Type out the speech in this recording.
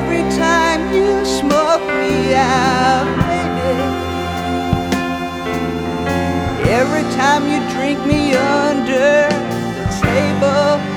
every time you smoke me out, baby. Every time you drink me under the table.